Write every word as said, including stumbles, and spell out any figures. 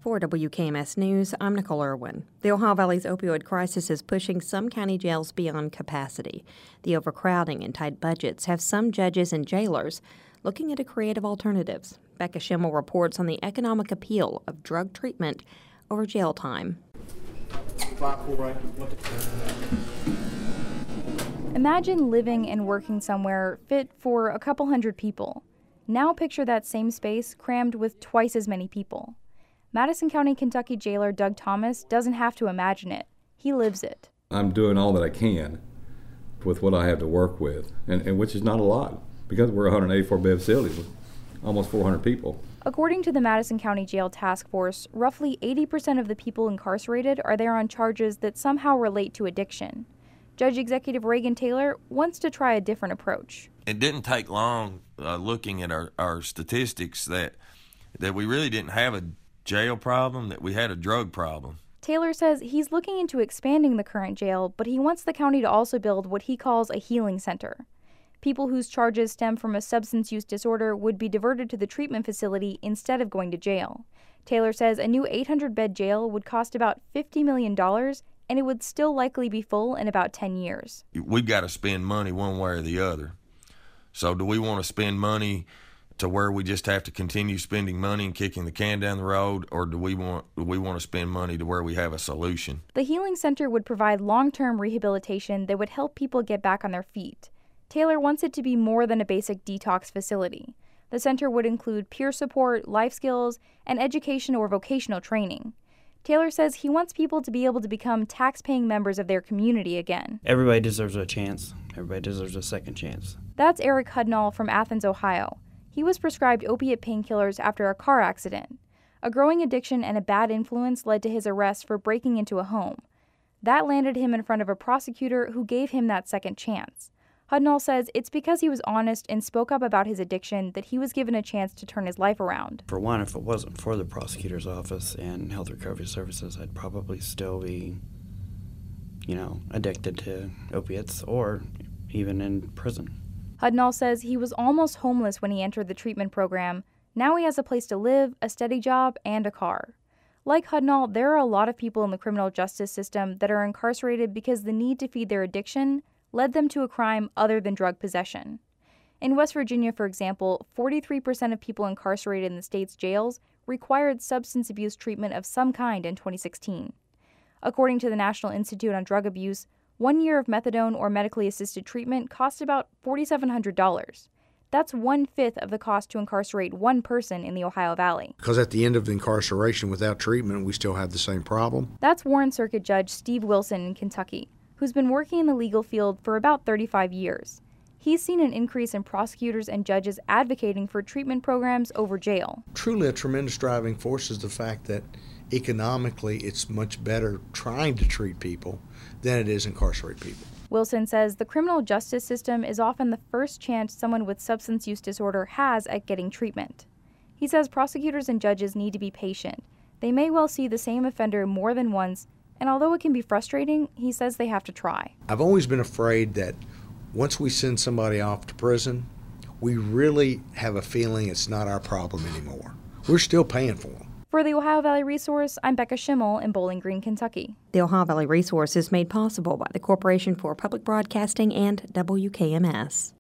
For W K M S News, I'm Nicole Irwin. The Ohio Valley's opioid crisis is pushing some county jails beyond capacity. The overcrowding and tight budgets have some judges and jailers looking into creative alternatives. Becca Schimmel reports on the economic appeal of drug treatment over jail time. Imagine living and working somewhere fit for a couple hundred people. Now picture that same space crammed with twice as many people. Madison County, Kentucky jailer Doug Thomas doesn't have to imagine it. He lives it. I'm doing all that I can with what I have to work with, and, and which is not a lot because we're a one hundred eighty-four bed facility with almost four hundred people. According to the Madison County Jail Task Force, roughly eighty percent of the people incarcerated are there on charges that somehow relate to addiction. Judge Executive Reagan Taylor wants to try a different approach. It didn't take long uh, looking at our, our statistics that that we really didn't have a jail problem, that we had a drug problem. Taylor says he's looking into expanding the current jail, but he wants the county to also build what he calls a healing center. People whose charges stem from a substance use disorder would be diverted to the treatment facility instead of going to jail. Taylor says a new eight hundred bed jail would cost about fifty million dollars, and it would still likely be full in about ten years. We've got to spend money one way or the other. So do we want to spend money to where we just have to continue spending money and kicking the can down the road, or do we want do we want to spend money to where we have a solution? The Healing Center would provide long-term rehabilitation that would help people get back on their feet. Taylor wants it to be more than a basic detox facility. The center would include peer support, life skills, and education or vocational training. Taylor says he wants people to be able to become tax-paying members of their community again. Everybody deserves a chance. Everybody deserves a second chance. That's Eric Hudnall from Athens, Ohio. He was prescribed opiate painkillers after a car accident. A growing addiction and a bad influence led to his arrest for breaking into a home. That landed him in front of a prosecutor who gave him that second chance. Hudnall says it's because he was honest and spoke up about his addiction that he was given a chance to turn his life around. For one, if it wasn't for the prosecutor's office and health recovery services, I'd probably still be, you know, addicted to opiates or even in prison. Hudnall says he was almost homeless when he entered the treatment program. Now he has a place to live, a steady job, and a car. Like Hudnall, there are a lot of people in the criminal justice system that are incarcerated because the need to feed their addiction led them to a crime other than drug possession. In West Virginia, for example, forty-three percent of people incarcerated in the state's jails required substance abuse treatment of some kind in twenty sixteen. According to the National Institute on Drug Abuse, one year of methadone or medically assisted treatment cost about four thousand seven hundred dollars. That's one-fifth of the cost to incarcerate one person in the Ohio Valley. Because at the end of the incarceration without treatment, we still have the same problem. That's Warren Circuit Judge Steve Wilson in Kentucky, who's been working in the legal field for about thirty-five years. He's seen an increase in prosecutors and judges advocating for treatment programs over jail. Truly a tremendous driving force is the fact that economically it's much better trying to treat people than it is incarcerate people. Wilson says the criminal justice system is often the first chance someone with substance use disorder has at getting treatment. He says prosecutors and judges need to be patient. They may well see the same offender more than once, and although it can be frustrating, he says they have to try. I've always been afraid that once we send somebody off to prison, we really have a feeling it's not our problem anymore. We're still paying for them. For the Ohio Valley Resource, I'm Becca Schimmel in Bowling Green, Kentucky. The Ohio Valley Resource is made possible by the Corporation for Public Broadcasting and W K M S.